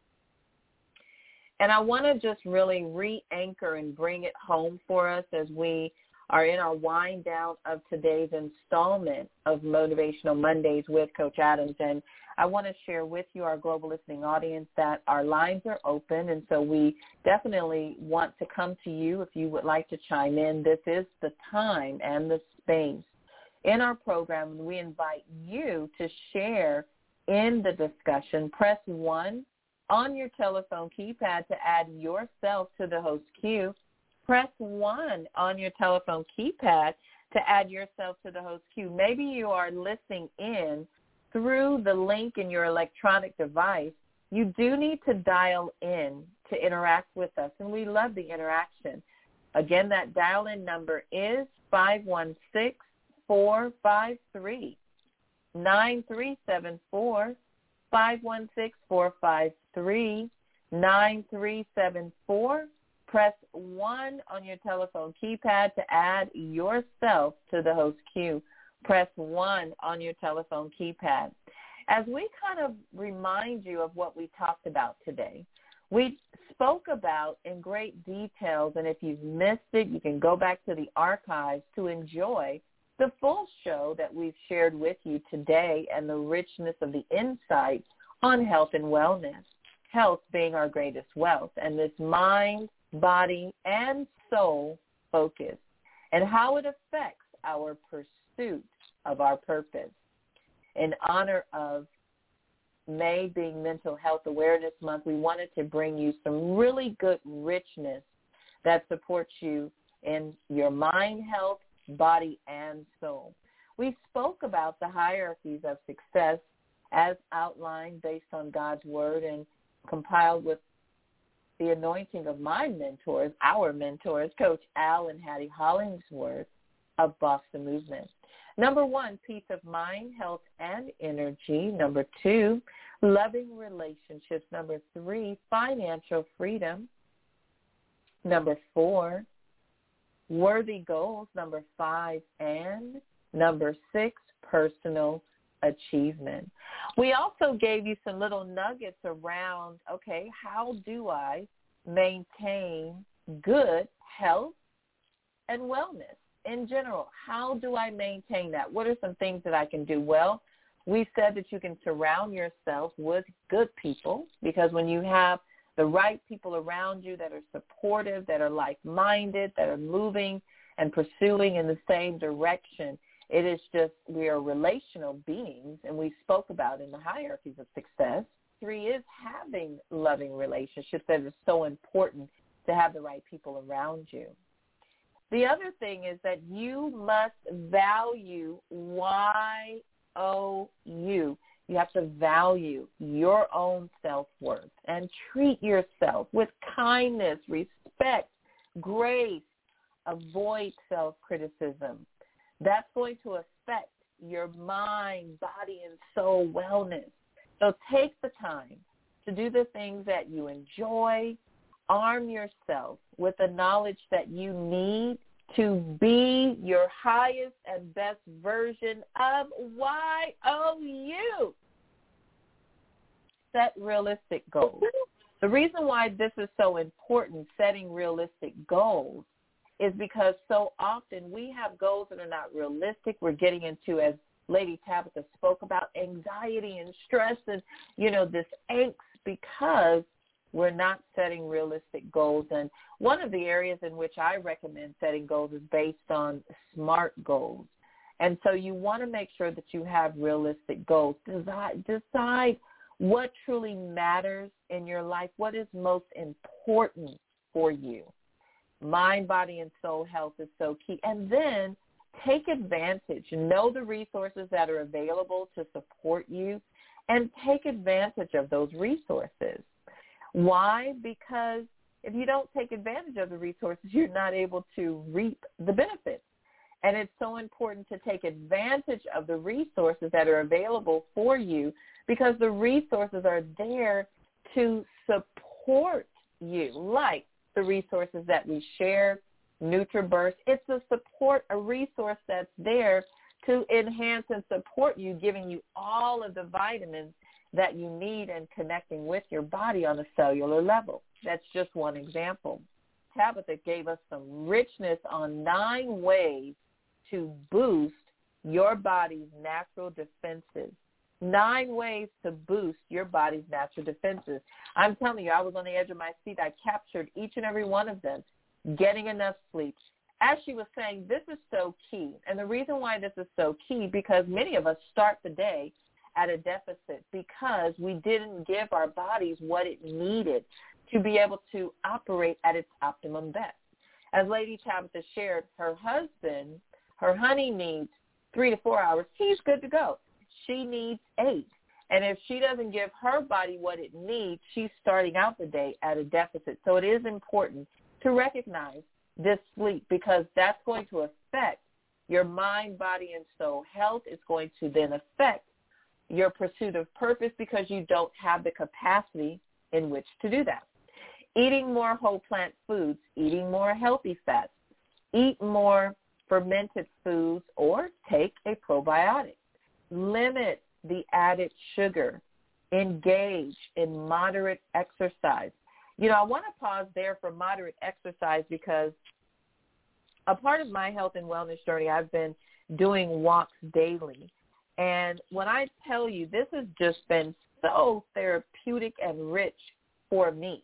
And I want to just really re-anchor and bring it home for us as we are in our wind down of today's installment of Motivational Mondays with Coach Adams. And I want to share with you, our global listening audience, that our lines are open. And so we definitely want to come to you if you would like to chime in. This is the time and the space in our program. We invite you to share in the discussion. Press one on your telephone keypad to add yourself to the host queue. Press one on your telephone keypad to add yourself to the host queue. Maybe you are listening in through the link in your electronic device. You do need to dial in to interact with us, and we love the interaction. Again, that dial-in number is five one six, four five three, nine three seven four, five one six, four five three, nine three seven four. Press one on your telephone keypad to add yourself to the host queue. Press one on your telephone keypad. As we kind of remind you of what we talked about today, we spoke about in great details, and if you've missed it, you can go back to the archives to enjoy the full show that we've shared with you today and the richness of the insights on health and wellness, health being our greatest wealth, and this mind, body, and soul focus, and how it affects our pursuit of our purpose. In honor of May being Mental Health Awareness Month, we wanted to bring you some really good richness that supports you in your mind health, body, and soul. We spoke about the hierarchies of success as outlined based on God's Word and compiled with the anointing of my mentors, our mentors, Coach Al and Hattie Hollingsworth of Boston Movement. Number one, peace of mind, health, and energy. Number two, loving relationships. Number three, financial freedom. Number four, worthy goals. Number five, and number six, personal achievement. We also gave you some little nuggets around, okay, how do I maintain good health and wellness in general? How do I maintain that? What are some things that I can do? Well, we said that you can surround yourself with good people, because when you have the right people around you that are supportive, that are like-minded, that are moving and pursuing in the same direction, it is just, we are relational beings, and we spoke about in the hierarchies of success. Three is having loving relationships that are so important to have the right people around you. The other thing is that you must value Y O U. You have to value your own self-worth and treat yourself with kindness, respect, grace. Avoid self-criticism. That's going to affect your mind, body, and soul wellness. So take the time to do the things that you enjoy. Arm yourself with the knowledge that you need to be your highest and best version of Y O U. Set realistic goals. The reason why this is so important, setting realistic goals, is because so often we have goals that are not realistic. We're getting into, as Lady Tabitha spoke about, anxiety and stress and, you know, this angst because we're not setting realistic goals. And one of the areas in which I recommend setting goals is based on SMART goals. And so you want to make sure that you have realistic goals. Decide, decide what truly matters in your life, what is most important for you. Mind, body, and soul health is so key. And then take advantage. Know the resources that are available to support you, and take advantage of those resources. Why? Because if you don't take advantage of the resources, you're not able to reap the benefits. And it's so important to take advantage of the resources that are available for you, because the resources are there to support you, like the resources that we share, NutriBurst. It's a support, a resource that's there to enhance and support you, giving you all of the vitamins that you need and connecting with your body on a cellular level. That's just one example. Tabitha gave us some richness on nine ways to boost your body's natural defenses. Nine ways to boost your body's natural defenses. I'm telling you, I was on the edge of my seat. I captured each and every one of them. Getting enough sleep. As she was saying, this is so key. And the reason why this is so key, because many of us start the day at a deficit because we didn't give our bodies what it needed to be able to operate at its optimum best. As Lady Tabitha shared, her husband, her honey needs three to four hours. He's good to go. She needs eight. And if she doesn't give her body what it needs, she's starting out the day at a deficit. So it is important to recognize this sleep, because that's going to affect your mind, body, and soul health. It's going to then affect your pursuit of purpose, because you don't have the capacity in which to do that. Eating more whole plant foods, eating more healthy fats, eat more fermented foods, or take a probiotic. Limit the added sugar. Engage in moderate exercise. You know, I want to pause there for moderate exercise, because a part of my health and wellness journey, I've been doing walks daily. And when I tell you, this has just been so therapeutic and rich for me,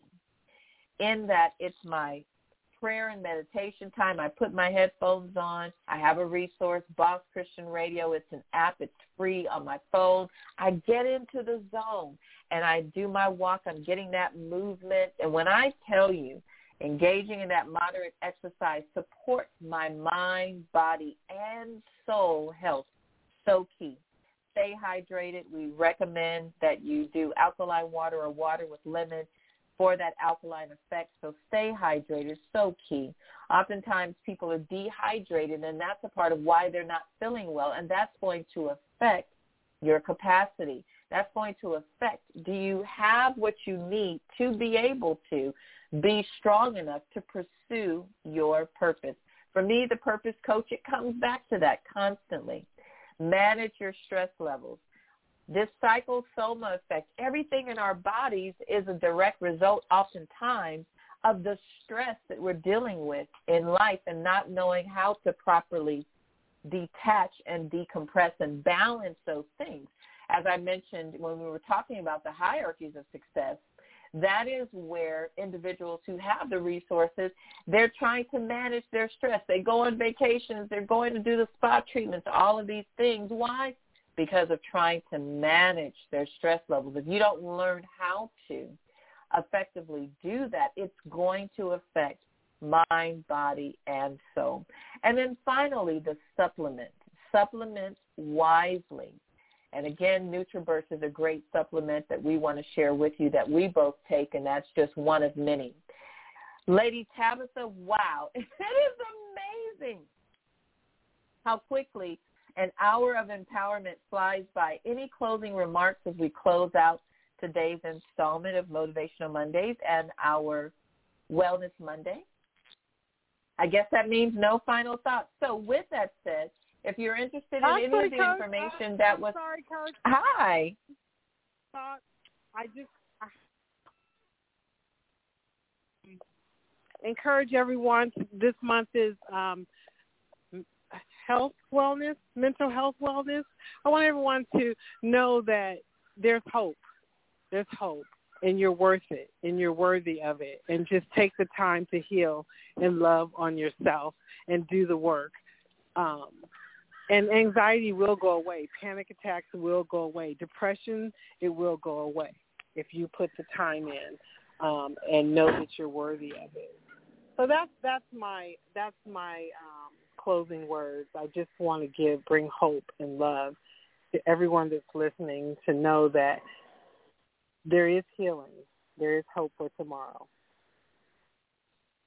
in that it's my prayer and meditation time. I put my headphones on. I have a resource, Boss Christian Radio. It's an app. It's free on my phone. I get into the zone and I do my walk. I'm getting that movement. And when I tell you, engaging in that moderate exercise supports my mind, body, and soul health. So key. Stay hydrated. We recommend that you do alkaline water or water with lemon for that alkaline effect. So stay hydrated, so key. Oftentimes people are dehydrated, and that's a part of why they're not feeling well, and that's going to affect your capacity. That's going to affect, do you have what you need to be able to be strong enough to pursue your purpose? For me, the purpose coach, it comes back to that constantly. Manage your stress levels. This psychosoma effect, everything in our bodies is a direct result oftentimes of the stress that we're dealing with in life and not knowing how to properly detach and decompress and balance those things. As I mentioned when we were talking about the hierarchies of success, that is where individuals who have the resources, they're trying to manage their stress. They go on vacations. They're going to do the spa treatments, all of these things. Why? Because of trying to manage their stress levels. If you don't learn how to effectively do that, it's going to affect mind, body, and soul. And then finally, the supplement. Supplement wisely. And again, NutriBurst is a great supplement that we want to share with you that we both take, and that's just one of many. Lady Tabitha, wow, it is amazing how quickly an hour of empowerment flies by. Any closing remarks as we close out today's installment of Motivational Mondays and our Wellness Monday? I guess that means no final thoughts. So with that said, if you're interested in I'm any sorry, of the Coach. information I'm that was... sorry, Coach. Hi. I just I encourage everyone. This month is um, health wellness, mental health wellness. I want everyone to know that there's hope. There's hope, and you're worth it, and you're worthy of it. And just take the time to heal and love on yourself and do the work. Um, and anxiety will go away. Panic attacks will go away. Depression, it will go away if you put the time in um, and know that you're worthy of it. So that's that's my that's my um, closing words. I just want to give bring hope and love to everyone that's listening to know that there is healing. There is hope for tomorrow.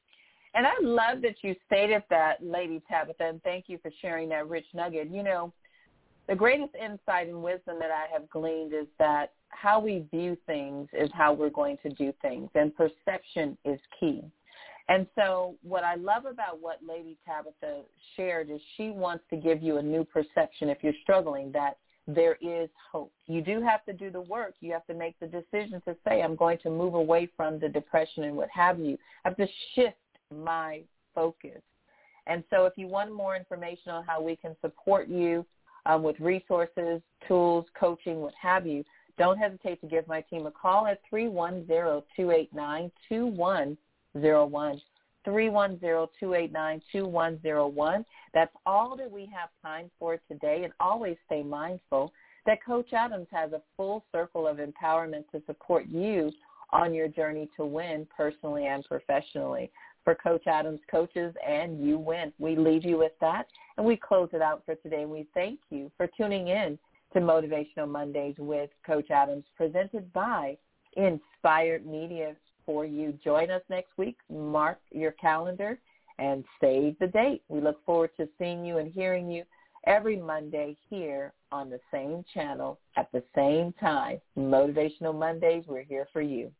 And I love that you stated that, Lady Tabitha, and thank you for sharing that rich nugget. You know, the greatest insight and wisdom that I have gleaned is that how we view things is how we're going to do things, and perception is key. And so what I love about what Lady Tabitha shared is she wants to give you a new perception if you're struggling, that there is hope. You do have to do the work. You have to make the decision to say, I'm going to move away from the depression and what have you. I have to shift my focus. And so if you want more information on how we can support you um, with resources, tools, coaching, what have you, don't hesitate to give my team a call at three one zero, two eight nine, two one zero one, three one zero, two eight nine, two one zero one. That's all that we have time for today, and always stay mindful that Coach Adams has a full circle of empowerment to support you on your journey to win personally and professionally. For Coach Adams coaches, and you win. We leave you with that, and we close it out for today. We thank you for tuning in to Motivational Mondays with Coach Adams, presented by Inspired Media for you. Join us next week. Mark your calendar and save the date. We look forward to seeing you and hearing you every Monday here on the same channel at the same time. Motivational Mondays, we're here for you.